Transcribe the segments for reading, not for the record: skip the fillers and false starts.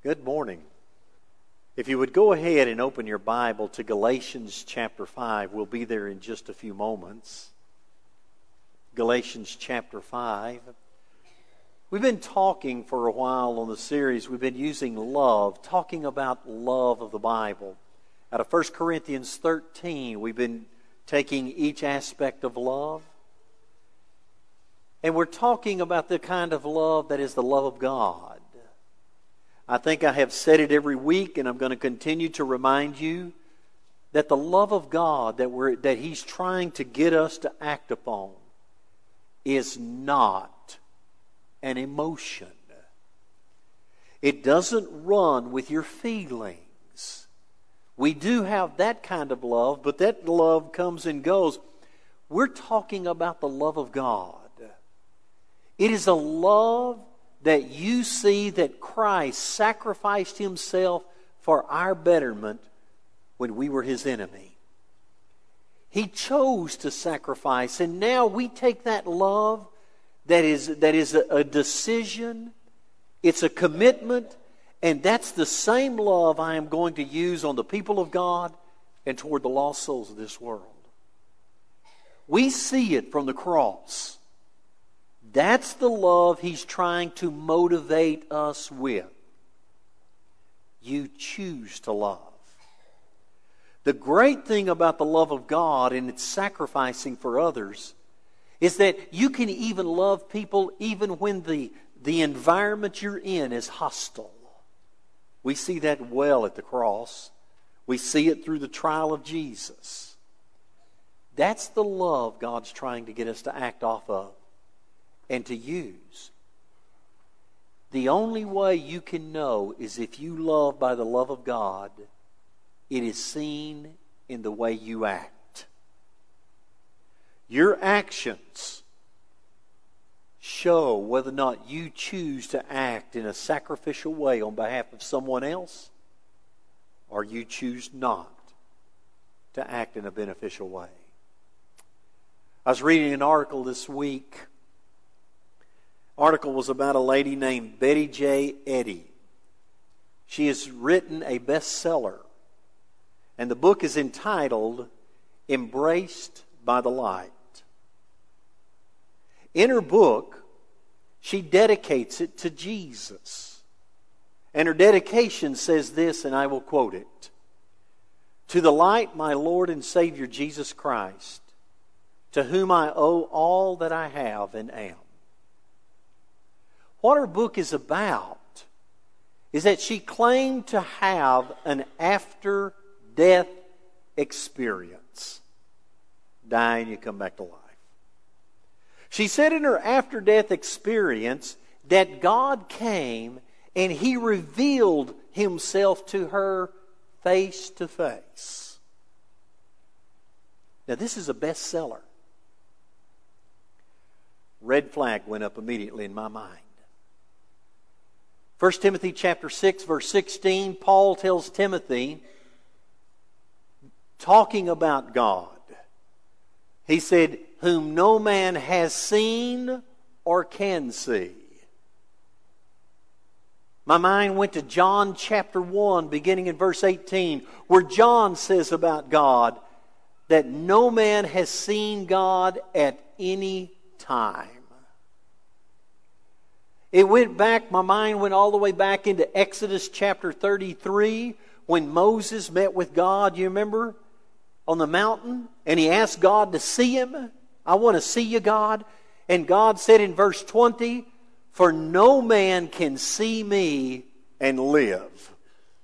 Good morning. If you would go ahead and open your Bible to Galatians chapter 5, we'll be there in just a few moments. Galatians chapter 5. We've been talking for a while on the series. We've been using love, talking about love of the Bible. Out of 1 Corinthians 13, we've been taking each aspect of love. And we're talking about the kind of love that is the love of God. I think I have said it every week, and I'm going to continue to remind you that the love of God that He's trying to get us to act upon is not an emotion. It doesn't run with your feelings. We do have that kind of love, but that love comes and goes. We're talking about the love of God. It is a love that you see that Christ sacrificed Himself for our betterment when we were His enemy. He chose to sacrifice, and now we take that love that is a decision, it's a commitment, and that's the same love I am going to use on the people of God and toward the lost souls of this world. We see it from the cross. That's the love He's trying to motivate us with. You choose to love. The great thing about the love of God and its sacrificing for others is that you can even love people even when the environment you're in is hostile. We see that well at the cross. We see it through the trial of Jesus. That's the love God's trying to get us to act off of and to use. The only way you can know is if you love by the love of God, it is seen in the way you act. Your actions show whether or not you choose to act in a sacrificial way on behalf of someone else, or you choose not to act in a beneficial way. I was reading an article this week. Article was about a lady named Betty J. Eddy. She has written a bestseller, and the book is entitled Embraced by the Light. In her book, she dedicates it to Jesus. And her dedication says this, and I will quote it. "To the light, my Lord and Savior Jesus Christ, to whom I owe all that I have and am." What her book is about is that she claimed to have an after-death experience. Die and you come back to life. She said in her after-death experience that God came and He revealed Himself to her face to face. Now this is a bestseller. Red flag went up immediately in my mind. 1 Timothy chapter 6, verse 16, Paul tells Timothy, talking about God, he said, "Whom no man has seen or can see." My mind went to John chapter 1, beginning in verse 18, where John says about God that no man has seen God at any time. It went back, my mind went all the way back into Exodus chapter 33 when Moses met with God, you remember, on the mountain, and he asked God to see him. "I want to see you, God." And God said in verse 20, "For no man can see me and live."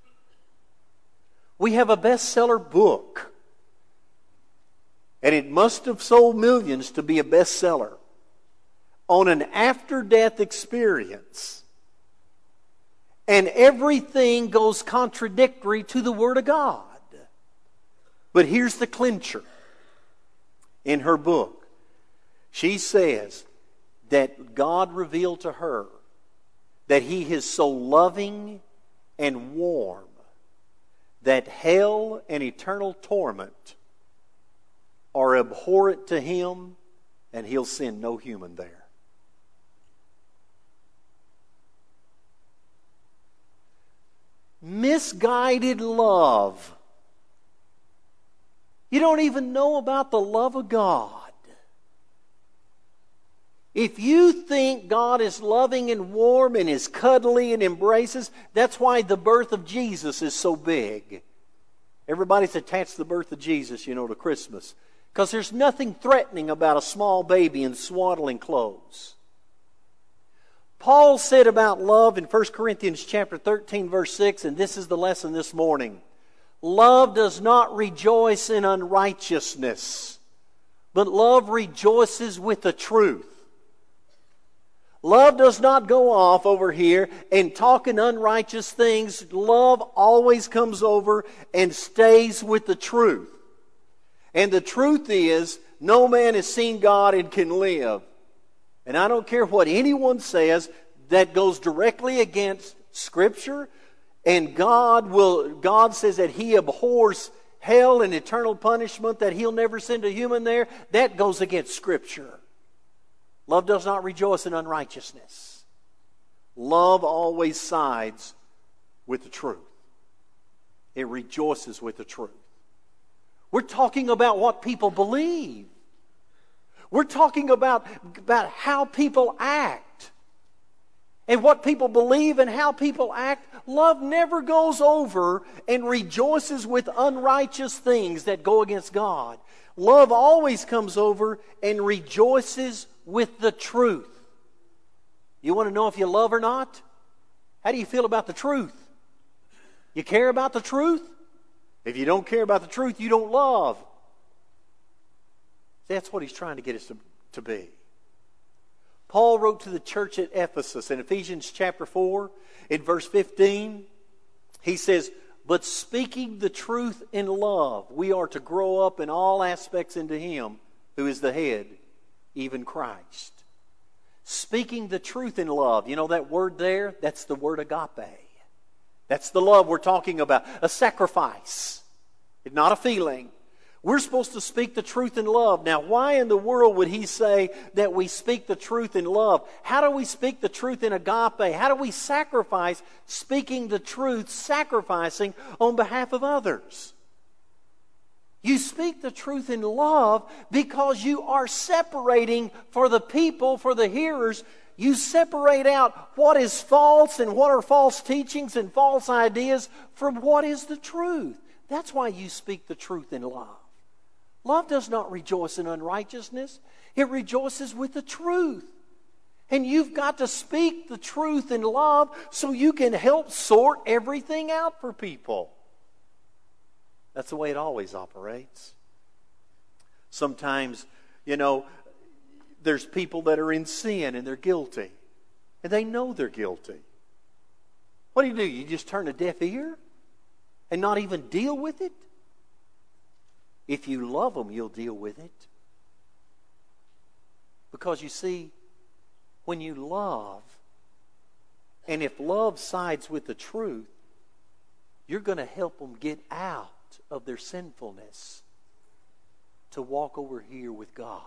We have a bestseller book, and it must have sold millions to be a bestseller, on an after-death experience. And everything goes contradictory to the Word of God. But here's the clincher. In her book, she says that God revealed to her that He is so loving and warm that hell and eternal torment are abhorrent to Him, and He'll send no human there. misguided love. You don't even know about the love of God. If you think God is loving and warm and is cuddly and embraces, that's why the birth of Jesus is so big. Everybody's attached the birth of Jesus, to Christmas. Because there's nothing threatening about a small baby in swaddling clothes. Paul said about love in 1 Corinthians chapter 13, verse 6, and this is the lesson this morning. Love does not rejoice in unrighteousness, but love rejoices with the truth. Love does not go off over here and talking unrighteous things. Love always comes over and stays with the truth. And the truth is, no man has seen God and can live. And I don't care what anyone says that goes directly against Scripture. And God says that He abhors hell and eternal punishment, that He'll never send a human there. That goes against Scripture. Love does not rejoice in unrighteousness. Love always sides with the truth. It rejoices with the truth. We're talking about what people believe. We're talking about how people act. And what people believe and how people act. Love never goes over and rejoices with unrighteous things that go against God. Love always comes over and rejoices with the truth. You want to know if you love or not? How do you feel about the truth? You care about the truth? If you don't care about the truth, you don't love. That's what he's trying to get us to be. Paul wrote to the church at Ephesus in Ephesians chapter 4, in verse 15. He says, but speaking the truth in love, we are to grow up in all aspects into Him who is the head, even Christ. Speaking the truth in love. You know that word there? That's the word agape. That's the love we're talking about. A sacrifice. It's not a feeling. We're supposed to speak the truth in love. Now, why in the world would he say that we speak the truth in love? How do we speak the truth in agape? How do we sacrifice speaking the truth, sacrificing on behalf of others? You speak the truth in love because you are separating for the people, for the hearers. You separate out what is false and what are false teachings and false ideas from what is the truth. That's why you speak the truth in love. Love does not rejoice in unrighteousness. It rejoices with the truth. And you've got to speak the truth in love so you can help sort everything out for people. That's the way it always operates. Sometimes, there's people that are in sin and they're guilty. And they know they're guilty. What do? You just turn a deaf ear and not even deal with it? If you love them, you'll deal with it. Because you see, when you love, and if love sides with the truth, you're going to help them get out of their sinfulness to walk over here with God.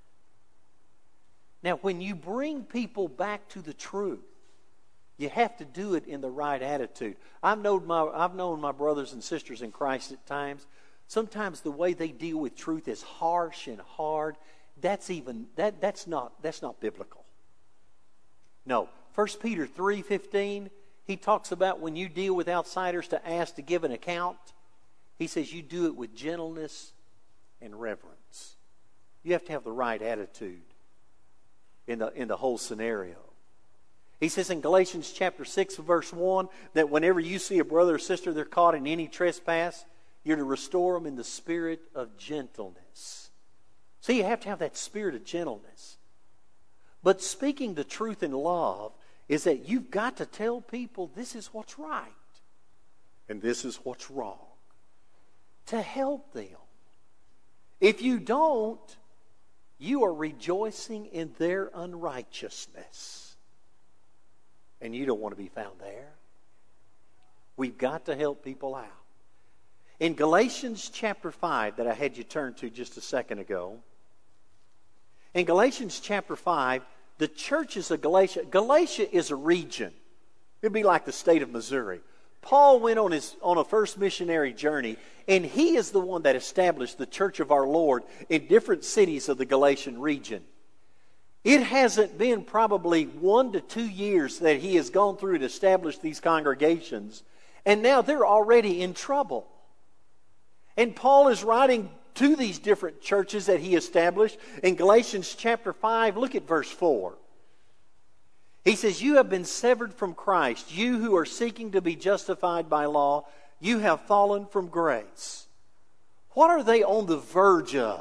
Now, when you bring people back to the truth, you have to do it in the right attitude. I've known my brothers and sisters in Christ at times. Sometimes the way they deal with truth is harsh and hard. That's not biblical. No. 1 Peter 3:15, he talks about when you deal with outsiders to ask to give an account. He says you do it with gentleness and reverence. You have to have the right attitude in the whole scenario. He says in Galatians chapter 6 verse 1 that whenever you see a brother or sister they're caught in any trespass, you're to restore them in the spirit of gentleness. So you have to have that spirit of gentleness. But speaking the truth in love is that you've got to tell people this is what's right and this is what's wrong to help them. If you don't, you are rejoicing in their unrighteousness. And you don't want to be found there. We've got to help people out. In Galatians chapter 5 that I had you turn to just a second ago, in Galatians chapter 5, the churches of Galatia is a region. It'd be like the state of Missouri. Paul went on a first missionary journey, and he is the one that established the Church of our Lord in different cities of the Galatian region. It hasn't been probably 1 to 2 years that he has gone through and established these congregations, and now they're already in trouble. And Paul is writing to these different churches that he established. In Galatians chapter 5, look at verse 4. He says, "You have been severed from Christ, you who are seeking to be justified by law. You have fallen from grace." What are they on the verge of?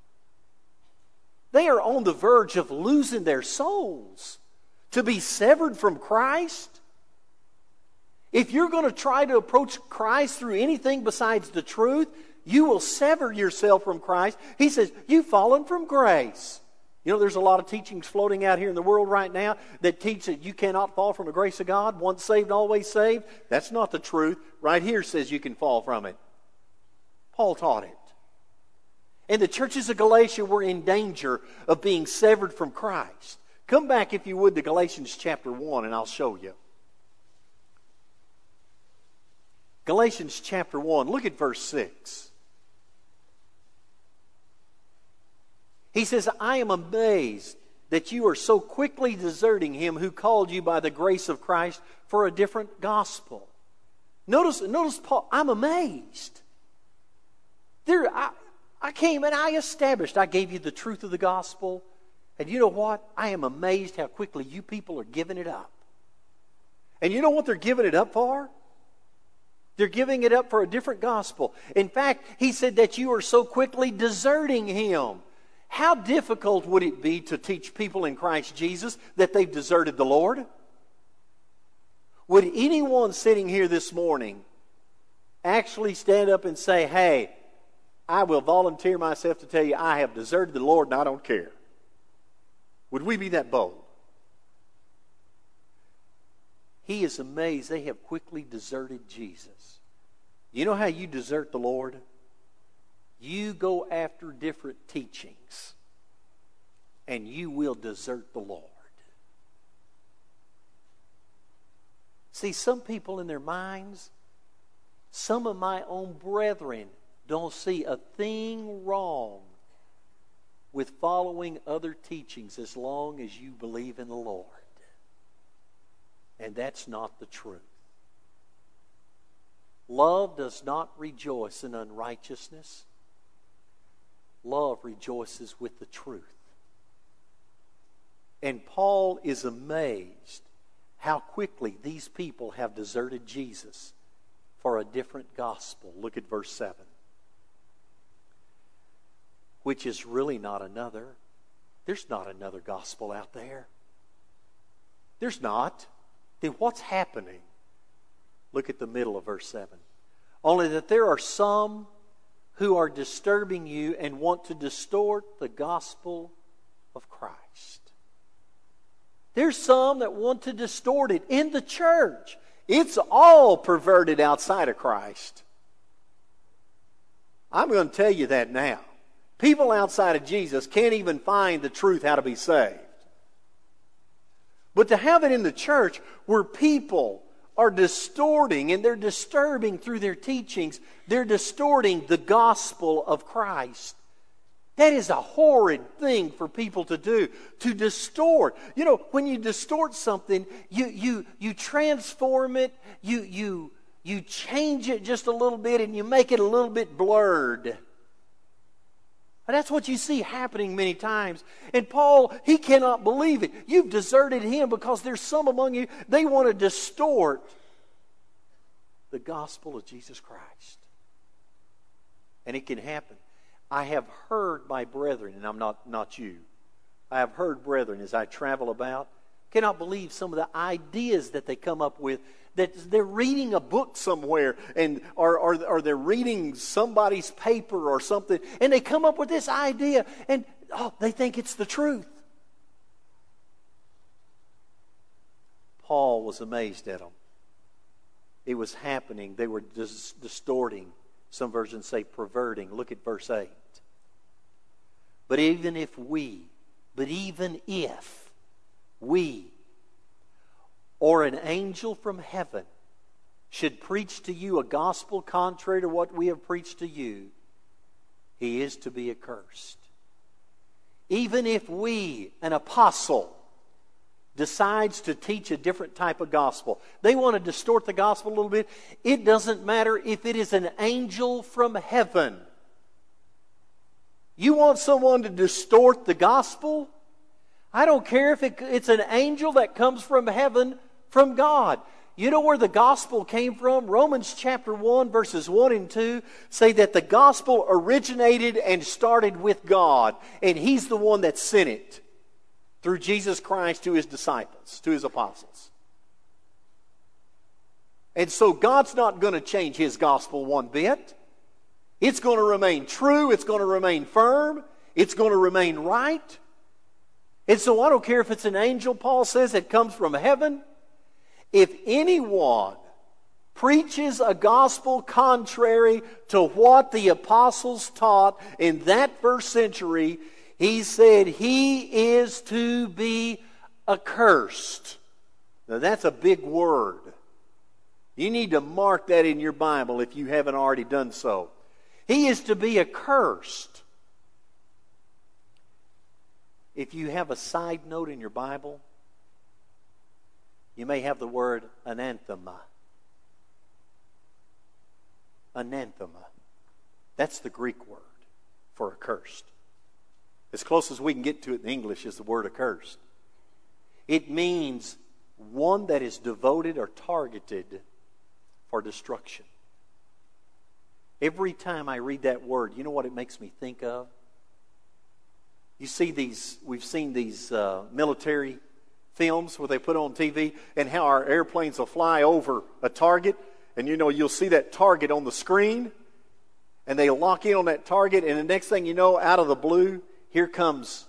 They are on the verge of losing their souls. To be severed from Christ? If you're going to try to approach Christ through anything besides the truth, you will sever yourself from Christ. He says, you've fallen from grace. You know, there's a lot of teachings floating out here in the world right now that teach that you cannot fall from the grace of God. Once saved, always saved. That's not the truth. Right here says you can fall from it. Paul taught it. And the churches of Galatia were in danger of being severed from Christ. Come back, if you would, to Galatians chapter 1, and I'll show you. Galatians chapter 1, look at verse 6. He says, "I am amazed that you are so quickly deserting him who called you by the grace of Christ for a different gospel." Notice Paul, I'm amazed. I came and I established, I gave you the truth of the gospel. And you know what? I am amazed how quickly you people are giving it up. And you know what they're giving it up for? They're giving it up for a different gospel. In fact, he said that you are so quickly deserting him. How difficult would it be to teach people in Christ Jesus that they've deserted the Lord? Would anyone sitting here this morning actually stand up and say, "Hey, I will volunteer myself to tell you I have deserted the Lord and I don't care"? Would we be that bold? He is amazed they have quickly deserted Jesus. You know how you desert the Lord? You go after different teachings, and you will desert the Lord. See, some people in their minds, some of my own brethren, don't see a thing wrong with following other teachings as long as you believe in the Lord. And that's not the truth. Love does not rejoice in unrighteousness. Love rejoices with the truth. And Paul is amazed how quickly these people have deserted Jesus for a different gospel. Look at verse 7. Which is really not another. There's not another gospel out there. There's not. Then what's happening? Look at the middle of verse 7. "Only that there are some who are disturbing you and want to distort the gospel of Christ." There's some that want to distort it in the church. It's all perverted outside of Christ. I'm going to tell you that now. People outside of Jesus can't even find the truth how to be saved. But to have it in the church where people are distorting and they're disturbing through their teachings, they're distorting the gospel of Christ. That is a horrid thing for people to do, to distort. You know, when you distort something, you transform it, you change it just a little bit and you make it a little bit blurred. And that's what you see happening many times. And Paul, he cannot believe it. You've deserted him because there's some among you, they want to distort the gospel of Jesus Christ. And it can happen. I have heard my brethren, and I'm not you, I have heard brethren as I travel about, cannot believe some of the ideas that they come up with, that they're reading a book somewhere and or they're reading somebody's paper or something, and they come up with this idea and they think it's the truth. Paul was amazed at them. It was happening. They were distorting. Some versions say perverting. Look at verse 8. But even if we or an angel from heaven should preach to you a gospel contrary to what we have preached to you, he is to be accursed. Even if we, an apostle, decides to teach a different type of gospel, they want to distort the gospel a little bit, it doesn't matter if it is an angel from heaven. You want someone to distort the gospel? I don't care if it's an angel that comes from heaven, from God. You know where the gospel came from? Romans chapter 1 verses 1 and 2 say that the gospel originated and started with God. And He's the one that sent it through Jesus Christ to His disciples, to His apostles. And so God's not going to change His gospel one bit. It's going to remain true. It's going to remain firm. It's going to remain right. And so I don't care if it's an angel, Paul says, that comes from heaven. If anyone preaches a gospel contrary to what the apostles taught in that first century, he said he is to be accursed. Now that's a big word. You need to mark that in your Bible if you haven't already done so. He is to be accursed. If you have a side note in your Bible, you may have the word anathema. Anathema. That's the Greek word for accursed. As close as we can get to it in English is the word accursed. It means one that is devoted or targeted for destruction. Every time I read that word, you know what it makes me think of? You see we've seen these military films where they put on TV and how our airplanes will fly over a target, and you'll see that target on the screen, and they lock in on that target, and the next thing you know, out of the blue, here comes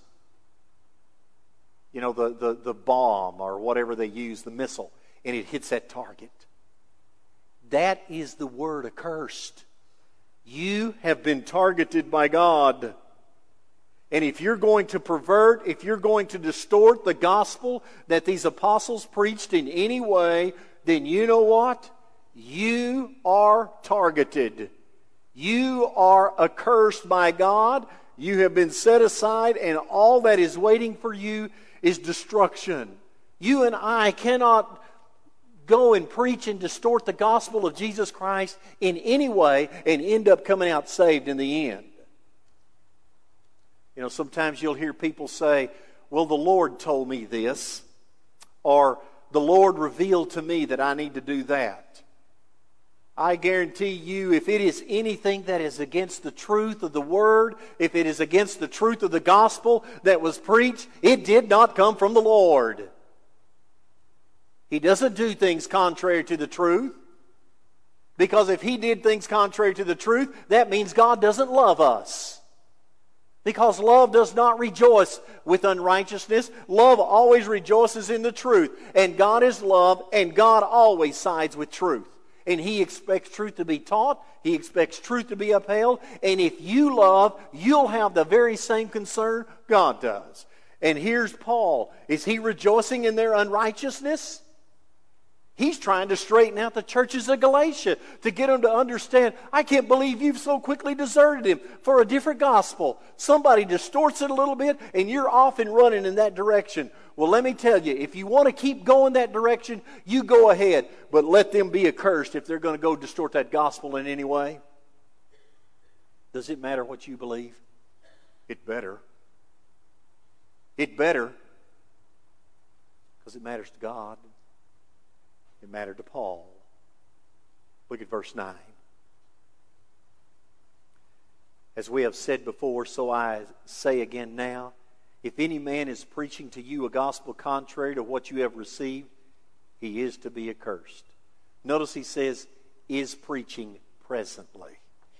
the bomb or whatever they use, the missile, and it hits that target. That is the word accursed. You have been targeted by God. And if you're going to pervert, if you're going to distort the gospel that these apostles preached in any way, then you know what? You are targeted. You are accursed by God. You have been set aside, and all that is waiting for you is destruction. You and I cannot go and preach and distort the gospel of Jesus Christ in any way and end up coming out saved in the end. Sometimes you'll hear people say, well, the Lord told me this, or the Lord revealed to me that I need to do that. I guarantee you, if it is anything that is against the truth of the Word, if it is against the truth of the gospel that was preached, it did not come from the Lord. He doesn't do things contrary to the truth. Because if He did things contrary to the truth, that means God doesn't love us. Because love does not rejoice with unrighteousness. Love always rejoices in the truth. And God is love, and God always sides with truth. And He expects truth to be taught. He expects truth to be upheld. And if you love, you'll have the very same concern God does. And here's Paul. Is he rejoicing in their unrighteousness? He's trying to straighten out the churches of Galatia to get them to understand, I can't believe you've so quickly deserted Him for a different gospel. Somebody distorts it a little bit and you're off and running in that direction. Well, let me tell you, if you want to keep going that direction, you go ahead. But let them be accursed if they're going to go distort that gospel in any way. Does it matter what you believe? It better. It better. Because it matters to God. It mattered to Paul. Look at verse 9. As we have said before, so I say again now, if any man is preaching to you a gospel contrary to what you have received, he is to be accursed. Notice he says, is preaching presently.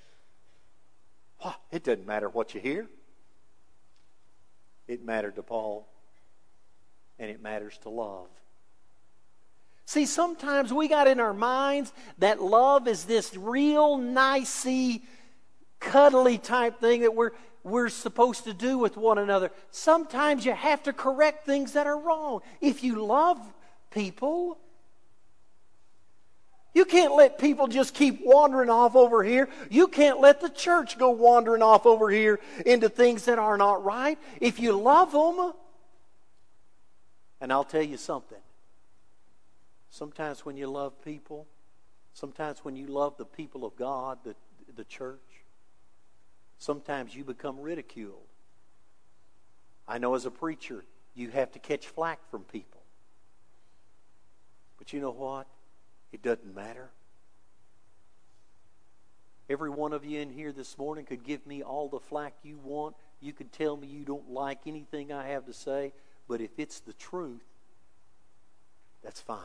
It doesn't matter what you hear. It mattered to Paul, and it matters to love. See, sometimes we got in our minds that love is this real nicey, cuddly type thing that we're supposed to do with one another. Sometimes you have to correct things that are wrong. If you love people, You can't let people just keep wandering off over here. You can't let the church go wandering off over here into things that are not right. If you love them, and I'll tell you something. Sometimes when you love people, sometimes when you love the people of God, the church, sometimes you become ridiculed. I know as a preacher, you have to catch flack from people. But you know what? It doesn't matter. Every one of you in here this morning could give me all the flack you want. You could tell me you don't like anything I have to say. But if it's the truth, that's fine.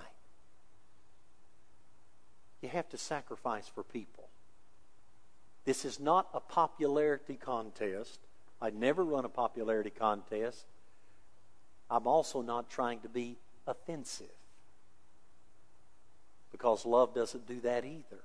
You have to sacrifice for people. This is not a popularity contest. I never run a popularity contest. I'm also not trying to be offensive. Because love doesn't do that either.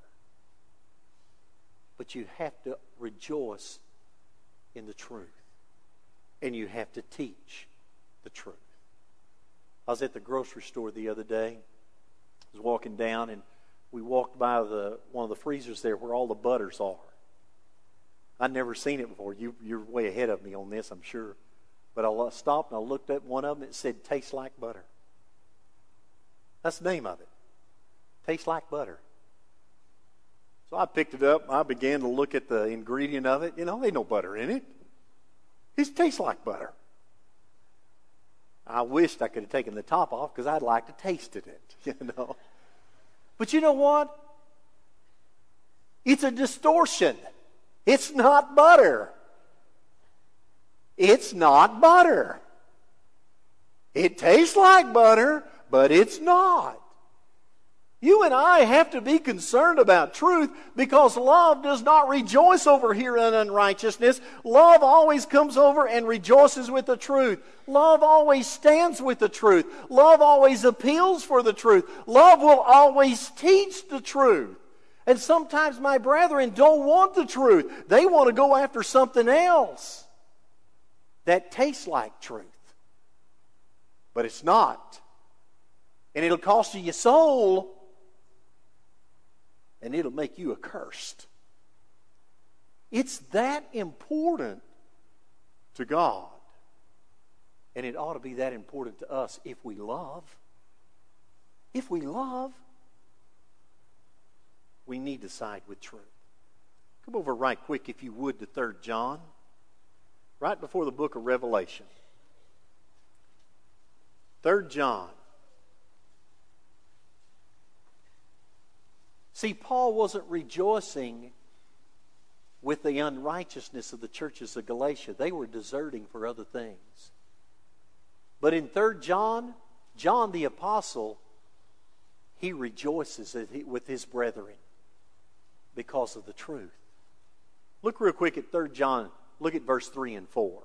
But you have to rejoice in the truth. And you have to teach the truth. I was at the grocery store the other day. I was walking down and we walked by one of the freezers there where all the butters are. I'd never seen it before. You're way ahead of me on this, I'm sure. But I stopped and I looked at one of them. It said, "Tastes like butter." That's the name of it. Tastes like butter. So I picked it up. I began to look at the ingredient of it. There's no butter in it. It tastes like butter. I wished I could have taken the top off because I'd like to taste it. But you know what? It's a distortion. It's not butter. It's not butter. It tastes like butter, but it's not. You and I have to be concerned about truth because love does not rejoice over here in unrighteousness. Love always comes over and rejoices with the truth. Love always stands with the truth. Love always appeals for the truth. Love will always teach the truth. And sometimes my brethren don't want the truth. They want to go after something else that tastes like truth. But it's not. And it'll cost you your soul. And it'll make you accursed. It's that important to God. And it ought to be that important to us if we love. If we love, we need to side with truth. Come over right quick, if you would, to 3 John. Right before the book of Revelation. 3 John. See, Paul wasn't rejoicing with the unrighteousness of the churches of Galatia. They were deserting for other things. But in 3 John, John the apostle, he rejoices with his brethren because of the truth. Look real quick at 3 John. Look at verse 3 and 4.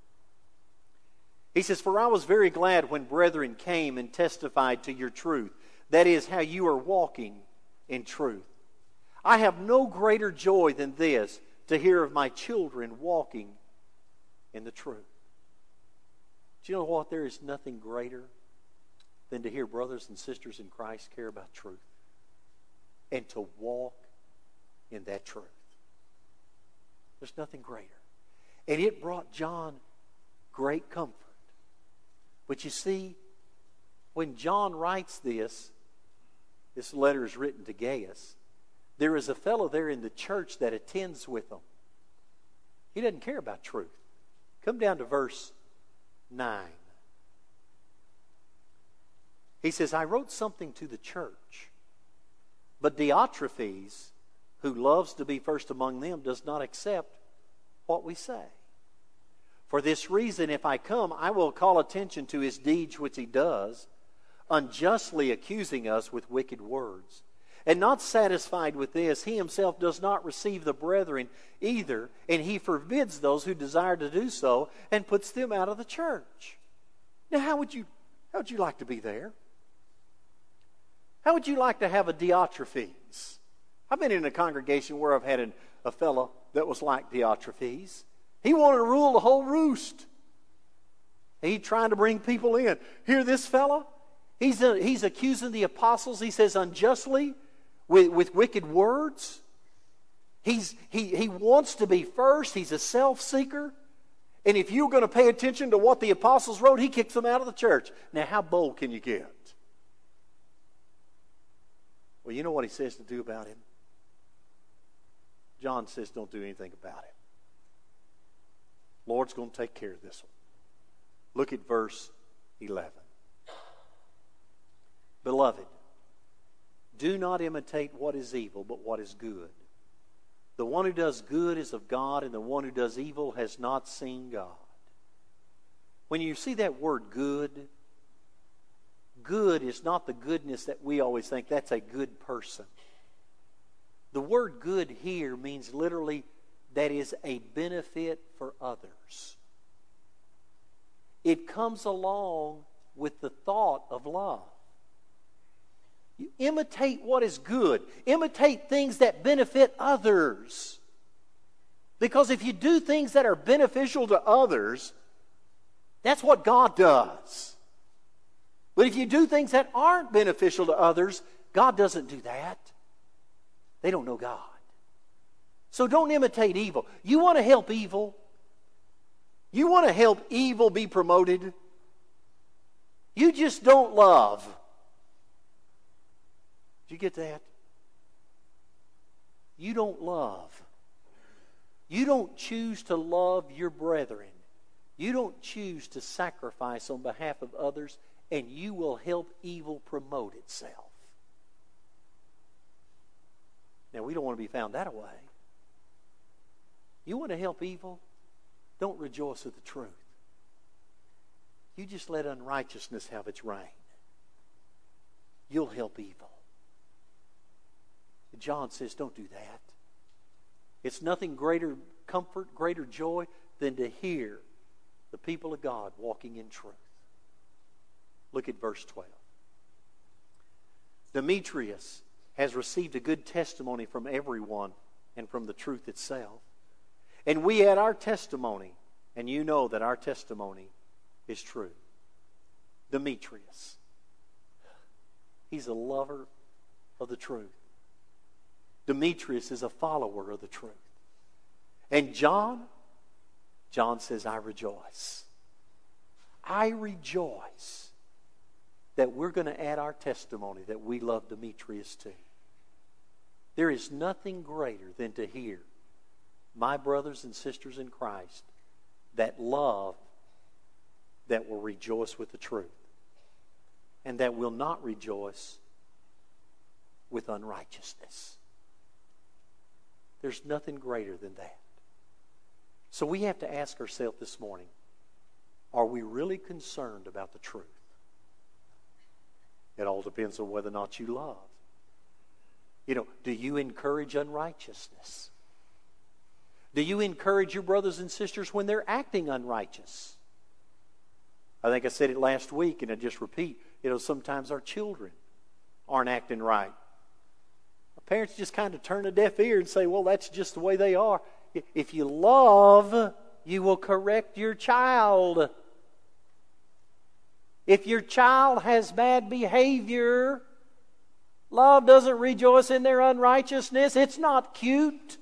He says, "For I was very glad when brethren came and testified to your truth. That is, how you are walking in truth. I have no greater joy than this, to hear of my children walking in the truth." Do you know what? There is nothing greater than to hear brothers and sisters in Christ care about truth and to walk in that truth. There's nothing greater. And it brought John great comfort. But you see, when John writes this letter is written to Gaius. There is a fellow there in the church that attends with them. He doesn't care about truth. Come down to verse 9. He says, "I wrote something to the church, but Diotrephes, who loves to be first among them, does not accept what we say. For this reason, if I come, I will call attention to his deeds which he does, unjustly accusing us with wicked words. And not satisfied with this, he himself does not receive the brethren either, and he forbids those who desire to do so and puts them out of the church." Now, how would you like to be there? How would you like to have a Diotrephes? I've been in a congregation where I've had a fellow that was like Diotrephes. He wanted to rule the whole roost. He trying to bring people in. Hear this fellow? He's accusing the apostles, he says, unjustly, with wicked words. He wants to be first. He's a self-seeker. And if you're going to pay attention to what the apostles wrote, he kicks them out of the church. Now, how bold can you get? Well, you know what he says to do about him? John says don't do anything about it. Lord's going to take care of this one. Look at verse 11. Beloved, do not imitate what is evil, but what is good. The one who does good is of God, and the one who does evil has not seen God. When you see that word good, good is not the goodness that we always think that's a good person. The word good here means literally that is a benefit for others. It comes along with the thought of love. You imitate what is good. Imitate things that benefit others. Because if you do things that are beneficial to others, that's what God does. But if you do things that aren't beneficial to others, God doesn't do that. They don't know God. So don't imitate evil. You want to help evil? You want to help evil be promoted? You just don't love. Did you get that? You don't love. You don't choose to love your brethren. You don't choose to sacrifice on behalf of others, and you will help evil promote itself. Now, we don't want to be found that way. You want to help evil? Don't rejoice with the truth. You just let unrighteousness have its reign. You'll help evil. John says, don't do that. It's nothing greater comfort, greater joy than to hear the people of God walking in truth. Look at verse 12. Demetrius has received a good testimony from everyone and from the truth itself. And we add our testimony, and you know that our testimony is true. Demetrius. He's a lover of the truth. Demetrius is a follower of the truth. And John says, I rejoice. I rejoice that we're going to add our testimony that we love Demetrius too. There is nothing greater than to hear my brothers and sisters in Christ that love, that will rejoice with the truth, and that will not rejoice with unrighteousness. There's nothing greater than that. So we have to ask ourselves this morning, are we really concerned about the truth? It all depends on whether or not you love. Do you encourage unrighteousness? Do you encourage your brothers and sisters when they're acting unrighteous? I think I said it last week, and I just repeat, sometimes our children aren't acting right. Our parents just kind of turn a deaf ear and say, well, that's just the way they are. If you love, you will correct your child. If your child has bad behavior, love doesn't rejoice in their unrighteousness. It's not cute.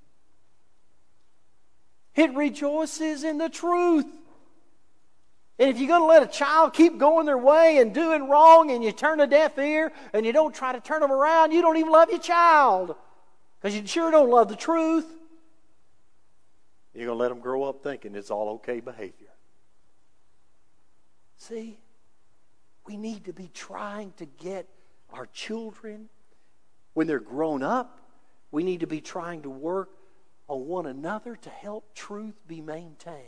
It rejoices in the truth. And if you're going to let a child keep going their way and doing wrong, and you turn a deaf ear and you don't try to turn them around, you don't even love your child. Because you sure don't love the truth. You're going to let them grow up thinking it's all okay behavior. See? We need to be trying to get our children, when they're grown up, we need to be trying to work on one another to help truth be maintained.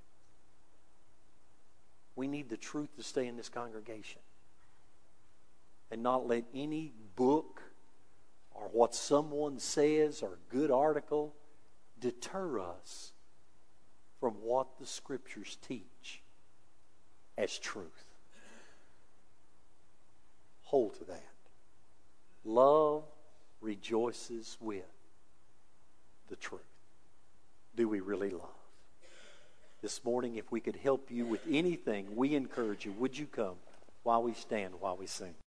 We need the truth to stay in this congregation and not let any book or what someone says or good article deter us from what the Scriptures teach as truth. Hold to that. Love rejoices with the truth. Do we really love? This morning, if we could help you with anything, we encourage you. Would you come while we stand, while we sing?